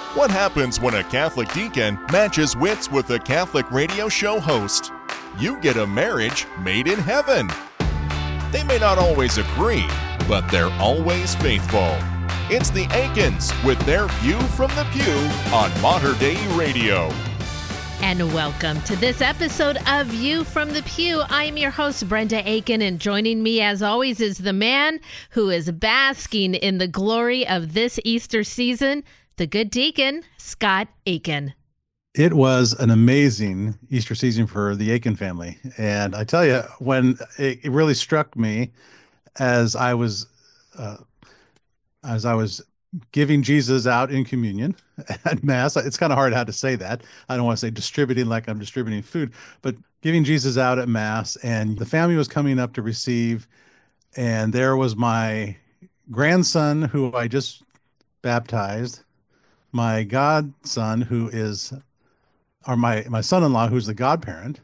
What happens when a Catholic deacon matches wits with a Catholic radio show host? You get a marriage made in heaven. They may not always agree, but they're always faithful. It's the Aikens with their View from the Pew on Mater Dei Radio. And welcome to this episode of View from the Pew. I'm your host, Brenda Aiken, and joining me as always is the man who is basking in the glory of this Easter season, the good deacon, Scott Aiken. It was an amazing Easter season for the Aiken family. And I tell you, when it really struck me as I was giving Jesus out in communion at Mass, it's kind of hard how to say that. I don't want to say distributing like I'm distributing food, but giving Jesus out at Mass, and the family was coming up to receive, and there was my grandson who I just baptized, my godson my son-in-law who's the godparent,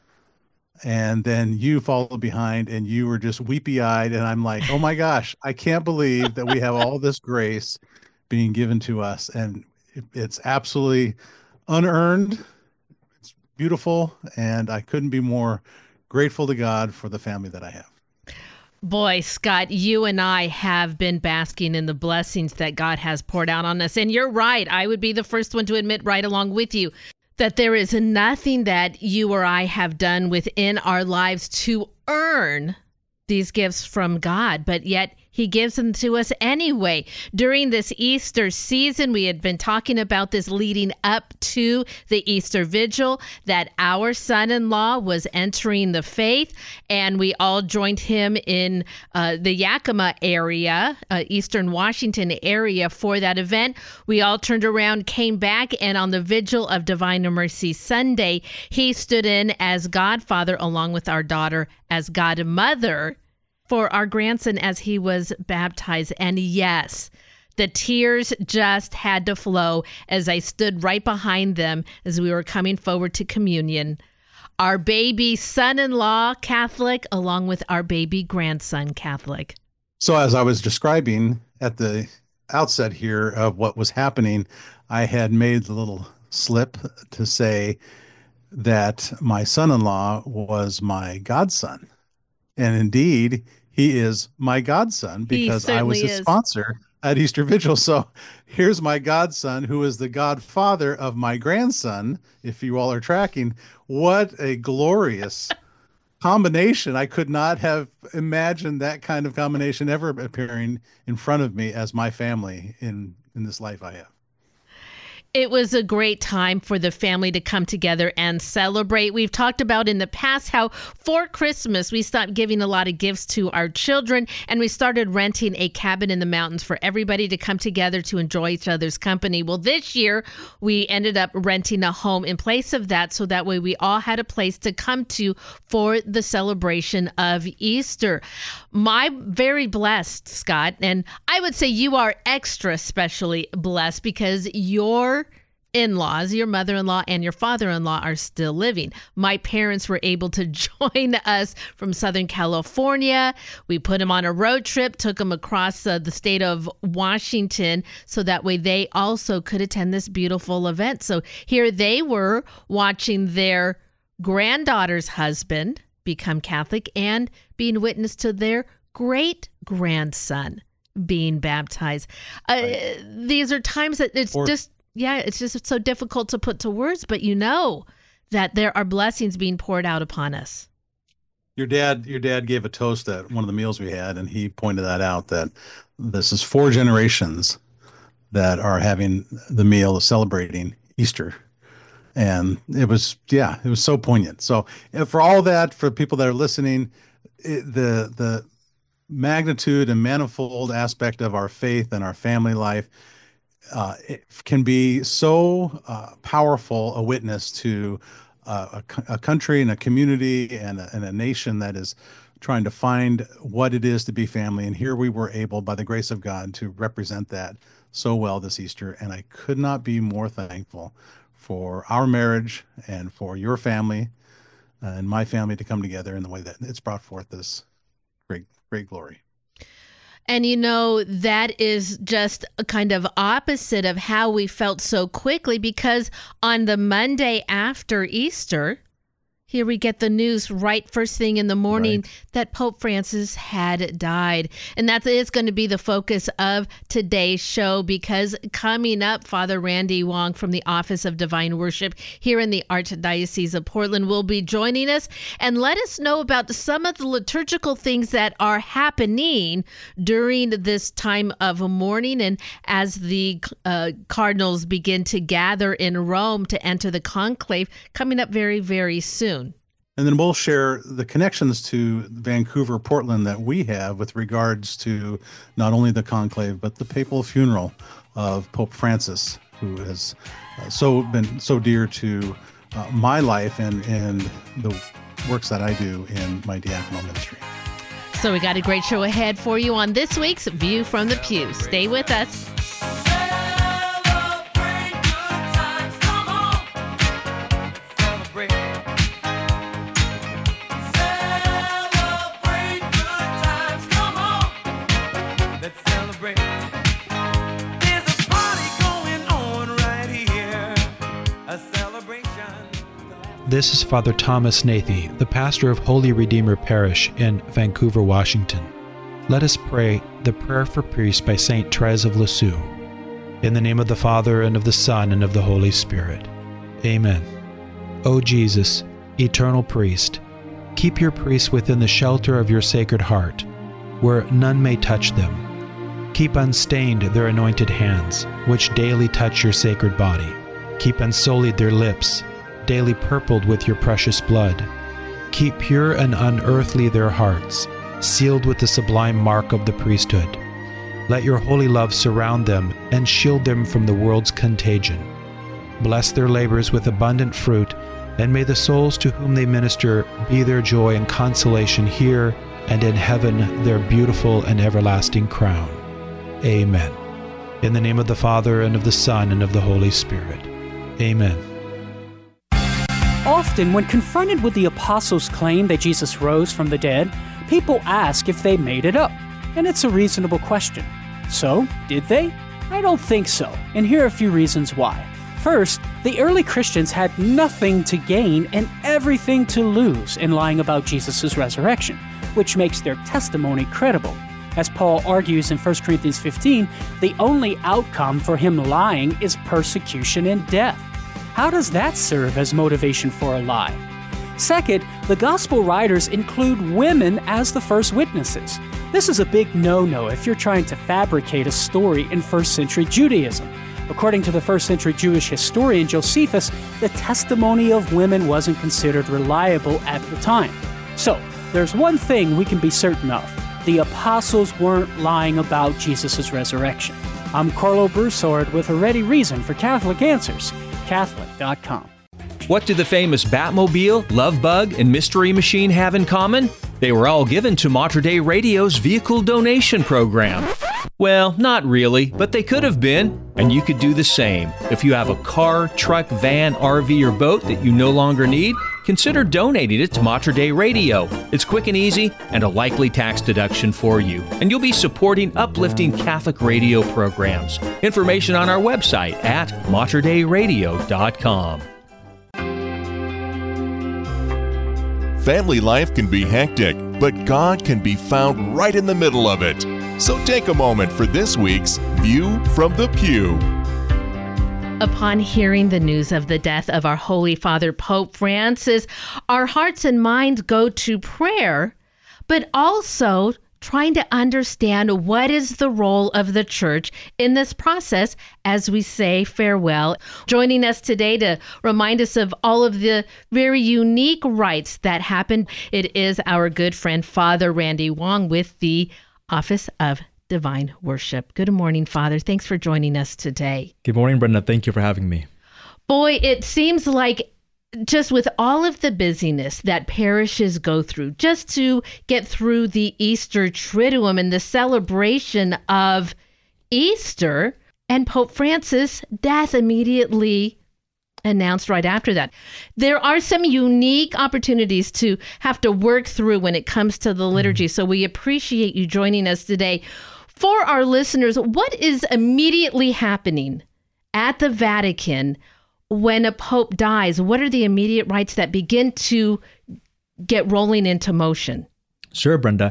and then you followed behind, and you were just weepy-eyed, and I'm like, oh my gosh, I can't believe that we have all this grace being given to us, and it's absolutely unearned. It's beautiful, and I couldn't be more grateful to God for the family that I have. Boy, Scott, you and I have been basking in the blessings that God has poured out on us. And you're right. I would be the first one to admit right along with you that there is nothing that you or I have done within our lives to earn these gifts from God, but yet He gives them to us anyway. During this Easter season, we had been talking about this leading up to the Easter Vigil, that our son-in-law was entering the faith, and we all joined him in the Yakima area, Eastern Washington area for that event. We all turned around, came back, and on the Vigil of Divine Mercy Sunday, he stood in as godfather along with our daughter as godmother for our grandson as he was baptized. And yes, the tears just had to flow as I stood right behind them as we were coming forward to communion. Our baby son-in-law Catholic, along with our baby grandson Catholic. So as I was describing at the outset here of what was happening, I had made the little slip to say that my son-in-law was my godson. And indeed, he is my godson because I was his sponsor at Easter Vigil. So here's my godson, who is the godfather of my grandson, if you all are tracking. What a glorious combination. I could not have imagined that kind of combination ever appearing in front of me as my family in this life I have. It was a great time for the family to come together and celebrate. We've talked about in the past how for Christmas, we stopped giving a lot of gifts to our children, and we started renting a cabin in the mountains for everybody to come together to enjoy each other's company. Well, this year, we ended up renting a home in place of that, so that way we all had a place to come to for the celebration of Easter. My very blessed, Scott, and I would say you are extra specially blessed because your in-laws, your mother-in-law and your father-in-law are still living. My parents were able to join us from Southern California. We put them on a road trip, took them across the state of Washington, so that way they also could attend this beautiful event. So here they were watching their granddaughter's husband become Catholic and being witness to their great-grandson being baptized. These are times that it's just so difficult to put to words, but you know that there are blessings being poured out upon us. Your dad gave a toast at one of the meals we had, and he pointed that out, that this is 4 generations that are having the meal, celebrating Easter. And it was so poignant. So for all that, for people that are listening, the magnitude and manifold aspect of our faith and our family life, it can be so powerful a witness to a country and a community and a nation that is trying to find what it is to be family. And here we were able, by the grace of God, to represent that so well this Easter. And I could not be more thankful for our marriage and for your family and my family to come together in the way that it's brought forth this great glory. And that is just a kind of opposite of how we felt so quickly, because on the Monday after Easter, here we get the news right first thing in the morning that Pope Francis had died. And that is going to be the focus of today's show, because coming up, Father Randy Wong from the Office of Divine Worship here in the Archdiocese of Portland will be joining us and let us know about some of the liturgical things that are happening during this time of mourning, and as the cardinals begin to gather in Rome to enter the conclave coming up very, very soon. And then we'll share the connections to Vancouver, Portland that we have with regards to not only the conclave, but the papal funeral of Pope Francis, who has been so dear to my life and the works that I do in my diaconal ministry. So we got a great show ahead for you on this week's View from the Pew. Stay with us. This is Father Thomas Nathy, the pastor of Holy Redeemer Parish in Vancouver, Washington. Let us pray the prayer for priests by St. Therese of Lisieux. In the name of the Father, and of the Son, and of the Holy Spirit. Amen. O Jesus, eternal priest, keep your priests within the shelter of your sacred heart, where none may touch them. Keep unstained their anointed hands, which daily touch your sacred body. Keep unsullied their lips, daily purpled with your precious blood. Keep pure and unearthly their hearts, sealed with the sublime mark of the priesthood. Let your holy love surround them and shield them from the world's contagion. Bless their labors with abundant fruit, and may the souls to whom they minister be their joy and consolation here and in heaven, their beautiful and everlasting crown. Amen. In the name of the Father, and of the Son, and of the Holy Spirit. Amen. Often, when confronted with the apostles' claim that Jesus rose from the dead, people ask if they made it up. And it's a reasonable question. So, did they? I don't think so, and here are a few reasons why. First, the early Christians had nothing to gain and everything to lose in lying about Jesus' resurrection, which makes their testimony credible. As Paul argues in 1 Corinthians 15, the only outcome for him lying is persecution and death. How does that serve as motivation for a lie? Second, the gospel writers include women as the first witnesses. This is a big no-no if you're trying to fabricate a story in first century Judaism. According to the first century Jewish historian Josephus, the testimony of women wasn't considered reliable at the time. So, there's one thing we can be certain of. The apostles weren't lying about Jesus' resurrection. I'm Carlo Broussard with a ready reason for Catholic Answers. Catholic.com. What do the famous Batmobile, Love Bug, and Mystery Machine have in common? They were all given to Mater Dei Radio's vehicle donation program. Well, not really, but they could have been, and you could do the same. If you have a car, truck, van, RV, or boat that you no longer need, consider donating it to Mater Dei Radio. It's quick and easy, and a likely tax deduction for you. And you'll be supporting uplifting Catholic radio programs. Information on our website at materdeiradio.com. Family life can be hectic, but God can be found right in the middle of it. So take a moment for this week's View from the Pew. Upon hearing the news of the death of our Holy Father Pope Francis, our hearts and minds go to prayer, but also trying to understand what is the role of the church in this process as we say farewell. Joining us today to remind us of all of the very unique rites that happened, it is our good friend Father Randy Wong with the Office of Divine Worship. Good morning, Father. Thanks for joining us today. Good morning, Brenda. Thank you for having me. Boy, it seems like just with all of the busyness that parishes go through, just to get through the Easter Triduum and the celebration of Easter, and Pope Francis' death immediately announced right after that. There are some unique opportunities to have to work through when it comes to the liturgy, so we appreciate you joining us today. For our listeners, what is immediately happening at the Vatican when a pope dies? What are the immediate rites that begin to get rolling into motion? Sure, Brenda.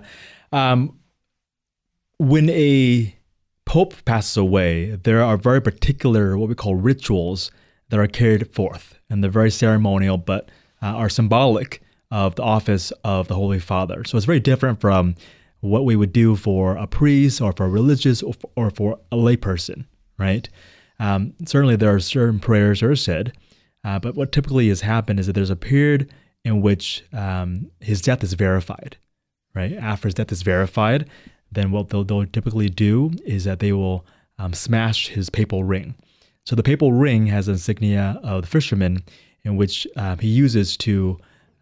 When a pope passes away, there are very particular, what we call rituals, that are carried forth. And they're very ceremonial, but are symbolic of the office of the Holy Father. So it's very different from what we would do for a priest or for a religious or for a layperson, right? Certainly there are certain prayers that are said, but what typically has happened is that there's a period in which his death is verified, right? After his death is verified, then what they'll typically do is that they will smash his papal ring. So the papal ring has an insignia of the fisherman in which he uses to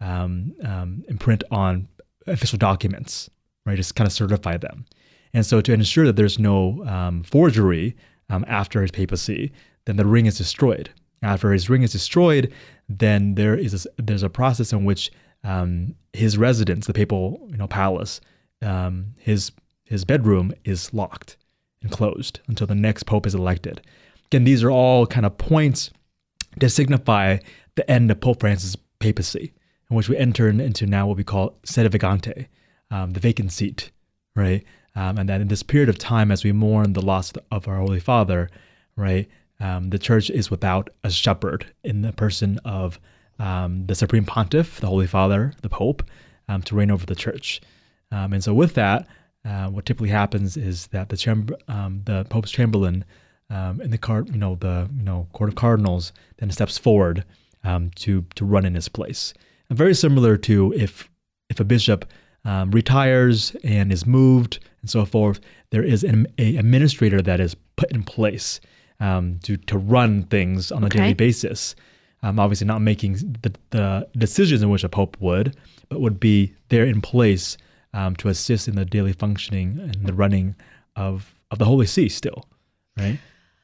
imprint on official documents, right? Just kind of certify them. And so to ensure that there's no forgery after his papacy, then the ring is destroyed. After his ring is destroyed, then there's a process in which his residence, the papal palace, his bedroom is locked and closed until the next pope is elected. Again, these are all kind of points to signify the end of Pope Francis' papacy, in which we enter into now what we call sede vacante, the vacant seat, right? And that in this period of time, as we mourn the loss of our Holy Father, right, the Church is without a shepherd in the person of the Supreme Pontiff, the Holy Father, the Pope, to reign over the Church. And so with that, what typically happens is that the Pope's Chamberlain in the court of cardinals then steps forward to run in his place. And very similar to if a bishop retires and is moved and so forth, there is an administrator that is put in place to run things on a daily basis. Obviously not making the decisions in which a pope would, but would be there in place to assist in the daily functioning and the running of the Holy See still, right?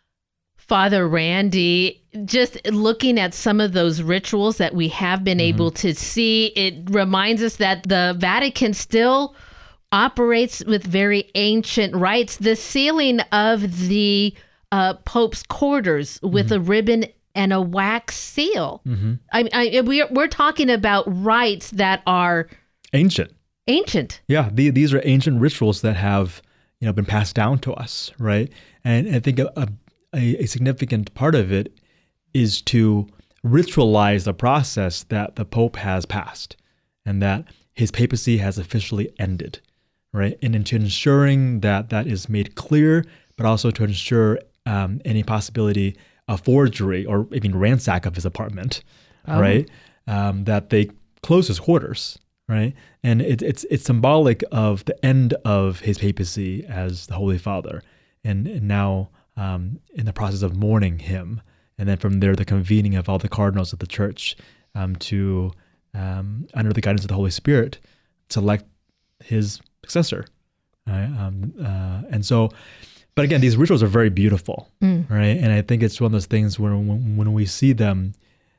Father Randy, just looking at some of those rituals that we have been able to see, it reminds us that the Vatican still operates with very ancient rites. The sealing of the Pope's quarters with a ribbon and a wax seal. We're talking about rites that are ancient. Yeah, these are ancient rituals that have been passed down to us, right? And I think a significant part of it is to ritualize the process that the Pope has passed and that his papacy has officially ended, right? And into ensuring that is made clear, but also to ensure any possibility of forgery or even ransack of his apartment, right? That they close his quarters, right? And it's symbolic of the end of his papacy as the Holy Father, and now in the process of mourning him, and then from there the convening of all the cardinals of the Church to under the guidance of the Holy Spirit select his successor, right? And so, but again, these rituals are very beautiful, right? And I think it's one of those things where when we see them,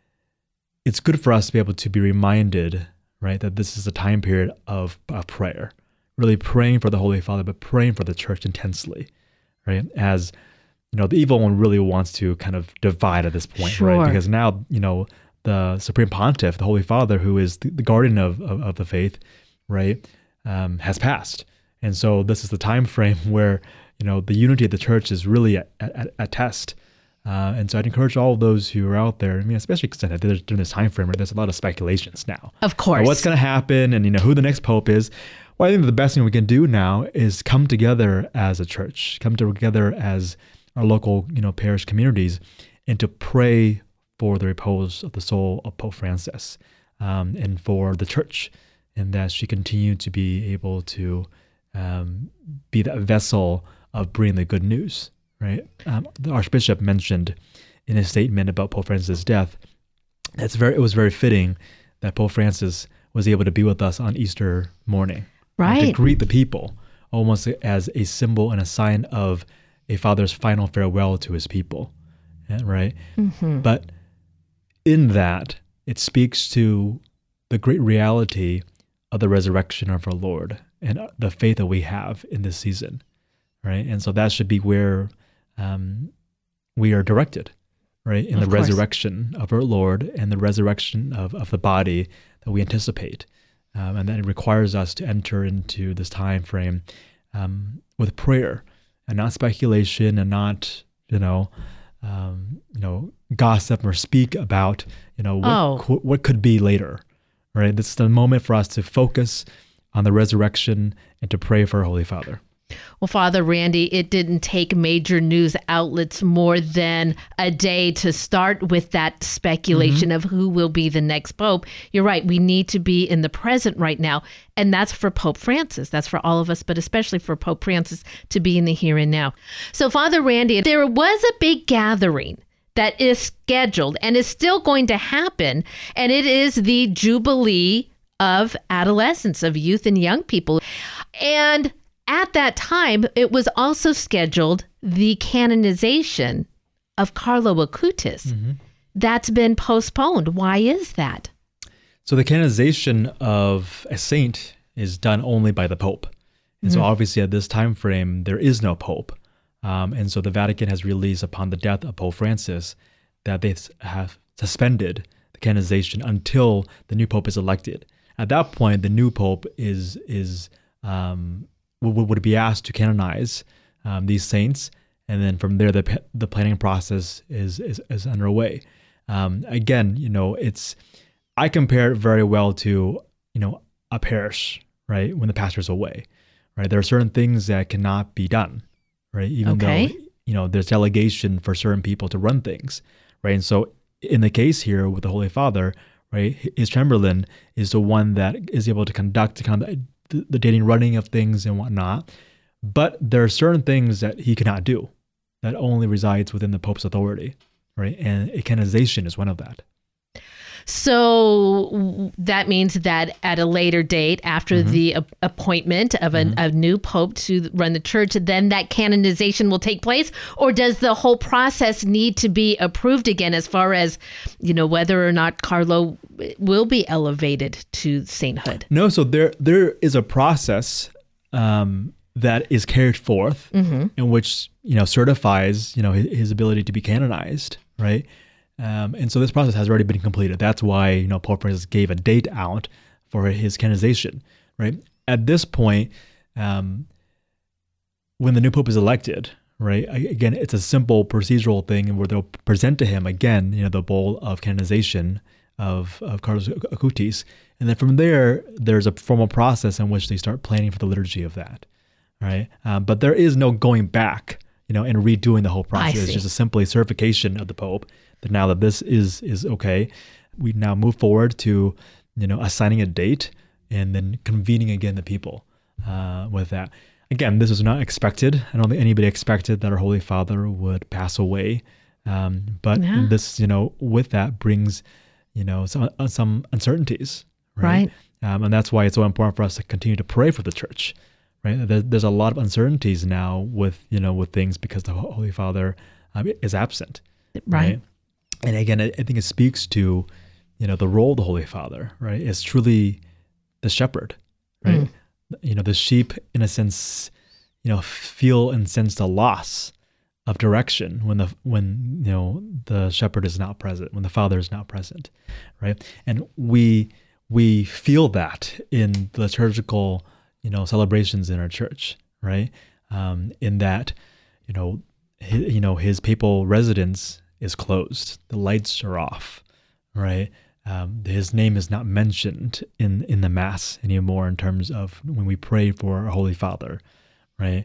it's good for us to be able to be reminded, right, that this is a time period of prayer, really praying for the Holy Father, but praying for the Church intensely, right? As the evil one really wants to kind of divide at this point, right? Because now, the Supreme Pontiff, the Holy Father, who is the guardian of the faith, right, has passed. And so this is the time frame where, the unity of the Church is really at test. And so I'd encourage all of those who are out there, especially because during this time frame, right, there's a lot of speculations now. Of course. What's going to happen and, who the next pope is. Well, I think the best thing we can do now is come together as a church, come together as our local, parish communities, and to pray for the repose of the soul of Pope Francis, and for the Church, and that she continue to be able to be that vessel of bringing the good news, right? The Archbishop mentioned in his statement about Pope Francis' death, it was very fitting that Pope Francis was able to be with us on Easter morning, right? To greet the people, almost as a symbol and a sign of a father's final farewell to his people, right? But in that, it speaks to the great reality of the resurrection of our Lord and the faith that we have in this season, right? And so that should be where we are directed, right? In the resurrection of our Lord and the resurrection of the body that we anticipate. And that it requires us to enter into this time frame with prayer and not speculation and not, gossip or speak about, what could be later, right? This is the moment for us to focus on the resurrection and to pray for our Holy Father. Well, Father Randy, it didn't take major news outlets more than a day to start with that speculation of who will be the next pope. You're right. We need to be in the present right now. And that's for Pope Francis. That's for all of us, but especially for Pope Francis to be in the here and now. So, Father Randy, there was a big gathering that is scheduled and is still going to happen. And it is the Jubilee of Adolescents, of youth and young people. And at that time, it was also scheduled the canonization of Carlo Acutis. That's been postponed. Why is that? So the canonization of a saint is done only by the Pope. And so obviously at this time frame, there is no Pope. And so the Vatican has released upon the death of Pope Francis that they have suspended the canonization until the new Pope is elected. At that point, the new Pope would be asked to canonize these saints, and then from there the planning process is underway. Again, I compare it very well to a parish, right? When the pastor's away, right? There are certain things that cannot be done, right? Even though there's delegation for certain people to run things, right? And so in the case here with the Holy Father, right, his Chamberlain is the one that is able to conduct kind of the daily running of things and whatnot. But there are certain things that he cannot do that only resides within the Pope's authority, right? And a canonization is one of that. So that means that at a later date, after the appointment of a new Pope to run the church, then that canonization will take place? Or does the whole process need to be approved again as far as, whether or not Carlo will be elevated to sainthood? No, so there is a process that is carried forth in which, certifies, his ability to be canonized, right? And so this process has already been completed. That's why, Pope Francis gave a date out for his canonization, right? At this point, when the new Pope is elected, right, again, it's a simple procedural thing where they'll present to him, again, the bowl of canonization of Carlos Acutis. And then from there, there's a formal process in which they start planning for the liturgy of that, right? But there is no going back, and redoing the whole process. It's just a simply certification of the Pope that now that this is okay, we now move forward to, assigning a date and then convening again the people with that. Again, this was not expected. I don't think anybody expected that our Holy Father would pass away. But this, with that brings, some uncertainties, right? And that's why it's so important for us to continue to pray for the church, right? There's a lot of uncertainties now with things because the Holy Father is absent, right? And again, I think it speaks to, the role of the Holy Father, right? Is truly the shepherd, right? The sheep, in a sense, feel and sense the loss of direction when the shepherd is not present, when the Father is not present, right? And we feel that in the liturgical, celebrations in our church, right? In that, his papal residence is closed, the lights are off, right? His name is not mentioned in the Mass anymore in terms of when we pray for our Holy Father, right?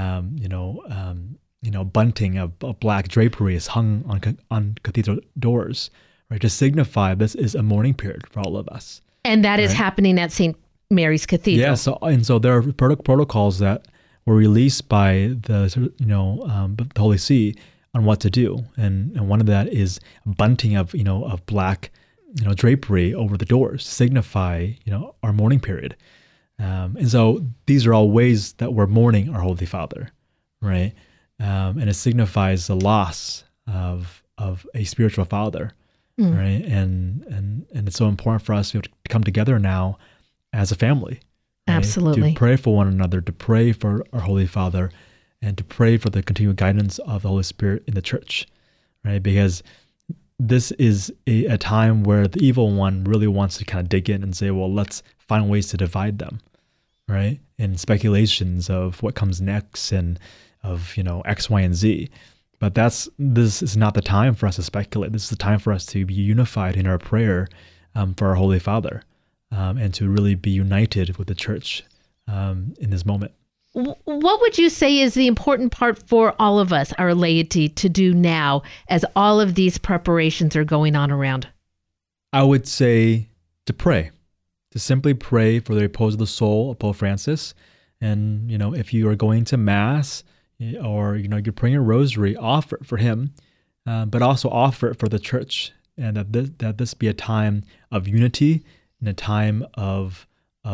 Bunting of black drapery is hung on cathedral doors, right? To signify this is a mourning period for all of us. And that is happening at St. Mary's Cathedral. Yeah, so there are protocols that were released by the Holy See on what to do, and one of that is bunting of black drapery over the doors to signify our mourning period, and so these are all ways that we're mourning our Holy Father, right? And it signifies the loss of a spiritual father, right? And it's so important for us to come together now as a family, right? Absolutely, to pray for one another, to pray for our Holy Father, and to pray for the continued guidance of the Holy Spirit in the church, right? Because this is a time where the evil one really wants to kind of dig in and say, well, let's find ways to divide them, right? And speculations of what comes next and of, X, Y, and Z. But this is not the time for us to speculate. This is the time for us to be unified in our prayer for our Holy Father, and to really be united with the church in this moment. What would you say is the important part for all of us, our laity, to do now as all of these preparations are going on around? I would say to pray, to simply pray for the repose of the soul of Pope Francis. And, if you are going to Mass or, you're praying a rosary, offer it for him, but also offer it for the church, and that this be a time of unity and a time of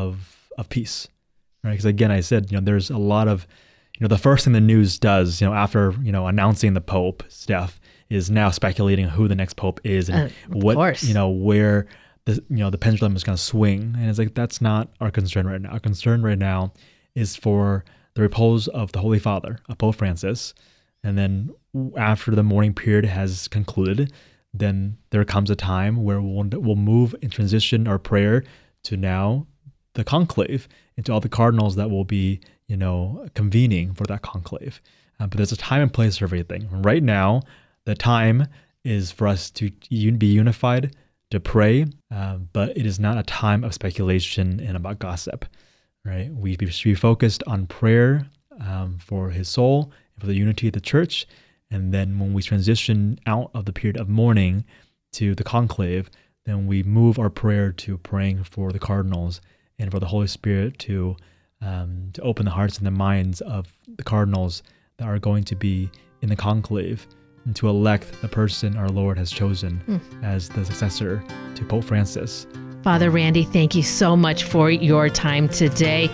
peace. Right, because again, I said, there's a lot of, the first thing the news does, after, announcing the Pope's death, is now speculating who the next Pope is and what, where the pendulum is going to swing. And it's like, that's not our concern right now. Our concern right now is for the repose of the Holy Father, of Pope Francis. And then after the mourning period has concluded, then there comes a time where we'll move in transition our prayer to now the conclave, into all the cardinals that will be, convening for that conclave. But there's a time and place for everything. Right now, the time is for us to be unified, to pray, but it is not a time of speculation and about gossip, right? We should be focused on prayer for his soul, for the unity of the church. And then when we transition out of the period of mourning to the conclave, then we move our prayer to praying for the cardinals and for the Holy Spirit to open the hearts and the minds of the cardinals that are going to be in the conclave, and to elect the person our Lord has chosen as the successor to Pope Francis. Father Randy, thank you so much for your time today.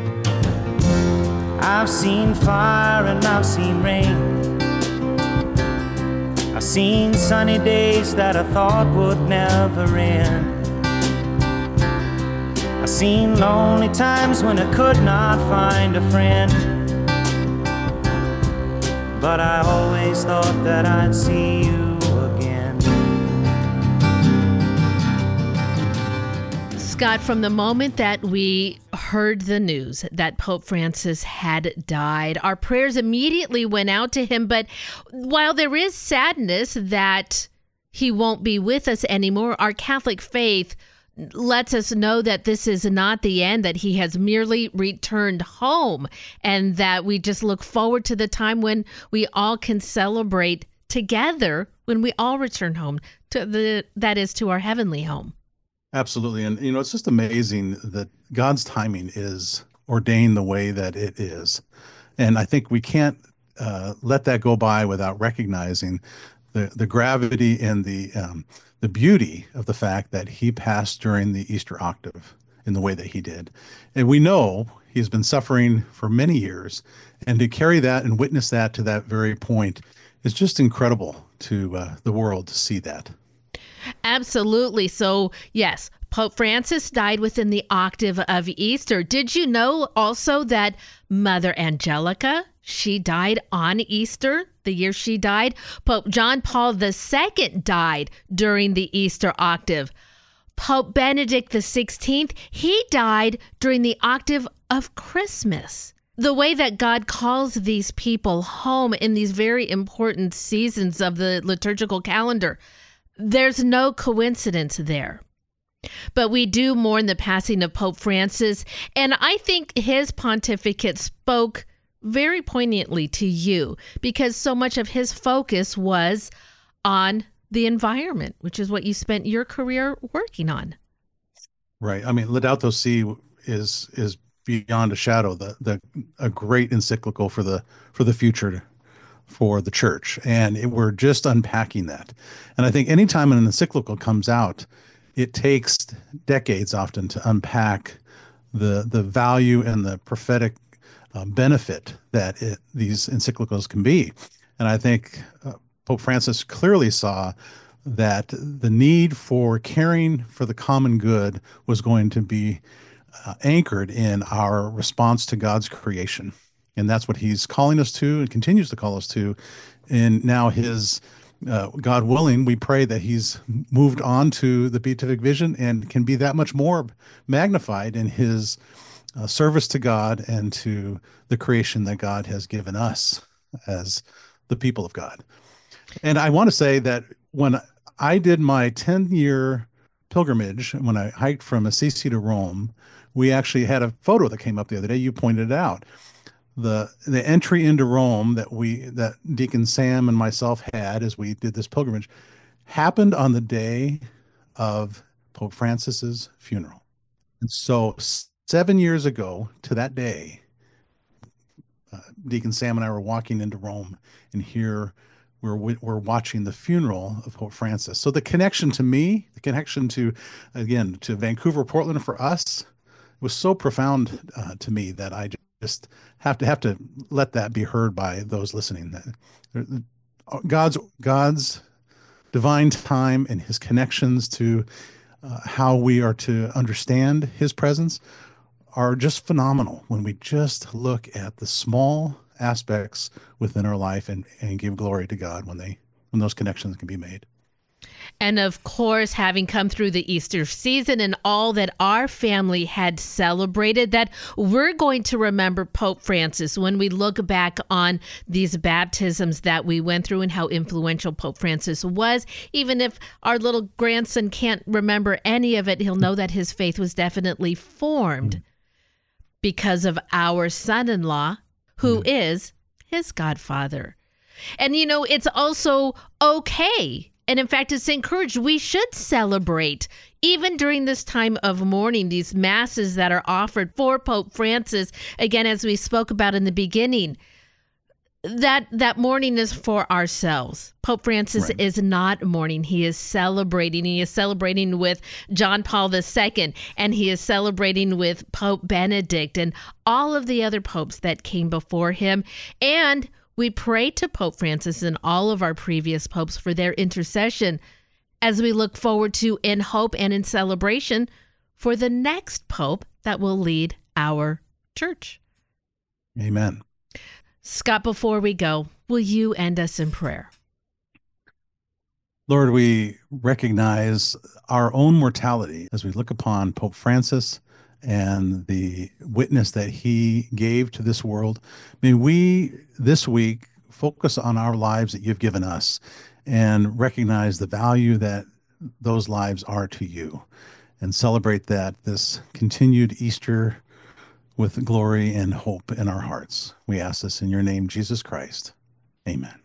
I've seen fire and I've seen rain. I've seen sunny days that I thought would never end. I've seen lonely times when I could not find a friend. But I always thought that I'd see you again. Scott, from the moment that we heard the news that Pope Francis had died, our prayers immediately went out to him. But while there is sadness that he won't be with us anymore, our Catholic faith lets us know that this is not the end, that he has merely returned home, and that we just look forward to the time when we all can celebrate together when we all return home, that is to our heavenly home. Absolutely. And, it's just amazing that God's timing is ordained the way that it is. And I think we can't let that go by without recognizing the gravity and the beauty of the fact that he passed during the Easter octave in the way that he did. And we know he's been suffering for many years, and to carry that and witness that to that very point is just incredible to the world to see that. Absolutely. So, yes, Pope Francis died within the octave of Easter. Did you know also that Mother Angelica, she died on Easter, the year she died? Pope John Paul II died during the Easter octave. Pope Benedict XVI, he died during the octave of Christmas. The way that God calls these people home in these very important seasons of the liturgical calendar, there's no coincidence there. But we do mourn the passing of Pope Francis, and I think his pontificate spoke very poignantly to you, because so much of his focus was on the environment, which is what you spent your career working on. Right. I mean, Laudato Si is beyond a shadow a great encyclical for the future for the church, and we're just unpacking that. And I think anytime an encyclical comes out, it takes decades often to unpack the value and the prophetic benefit that these encyclicals can be. And I think Pope Francis clearly saw that the need for caring for the common good was going to be anchored in our response to God's creation. And that's what he's calling us to and continues to call us to. And now his, God willing, we pray that he's moved on to the beatific vision and can be that much more magnified in his service to God and to the creation that God has given us as the people of God. And I want to say that when I did my 10-year pilgrimage, when I hiked from Assisi to Rome, we actually had a photo that came up the other day. You pointed it out. The entry into Rome that Deacon Sam and myself had as we did this pilgrimage happened on the day of Pope Francis's funeral. And so 7 years ago to that day, Deacon Sam and I were walking into Rome, and here we're watching the funeral of Pope Francis. So the connection to me, the connection to Vancouver, Portland for us was so profound to me that I just have to let that be heard by those listening. That God's divine time and his connections to how we are to understand his presence are just phenomenal when we just look at the small aspects within our life and give glory to God when those connections can be made. And of course, having come through the Easter season and all that our family had celebrated, that we're going to remember Pope Francis when we look back on these baptisms that we went through and how influential Pope Francis was. Even if our little grandson can't remember any of it, he'll know that his faith was definitely formed because of our son-in-law, who is his godfather. And, it's also okay. And in fact, it's encouraged. We should celebrate, even during this time of mourning, these masses that are offered for Pope Francis. Again, as we spoke about in the beginning, that mourning is for ourselves. Pope Francis is not mourning. He is celebrating. He is celebrating with John Paul II, and he is celebrating with Pope Benedict and all of the other popes that came before him. And we pray to Pope Francis and all of our previous popes for their intercession as we look forward to, in hope and in celebration, for the next pope that will lead our church. Amen. Scott, before we go, will you end us in prayer? Lord, we recognize our own mortality as we look upon Pope Francis and the witness that he gave to this world. May we this week focus on our lives that you've given us and recognize the value that those lives are to you and celebrate that this continued Easter with glory and hope in our hearts. We ask this in your name, Jesus Christ. Amen.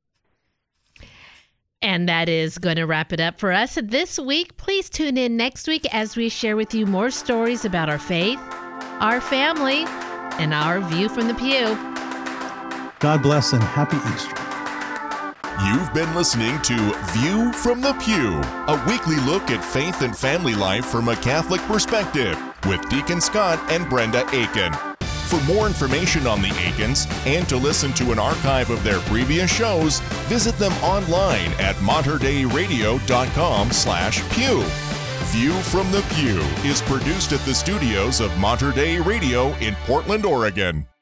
And that is going to wrap it up for us this week. Please tune in next week as we share with you more stories about our faith, our family, and our view from the pew. God bless and happy Easter. You've been listening to View from the Pew, a weekly look at faith and family life from a Catholic perspective with Deacon Scott and Brenda Aiken. For more information on the Aikens and to listen to an archive of their previous shows, visit them online at materdeiradio.com/pew. View from the Pew is produced at the studios of Mater Dei Radio in Portland, Oregon.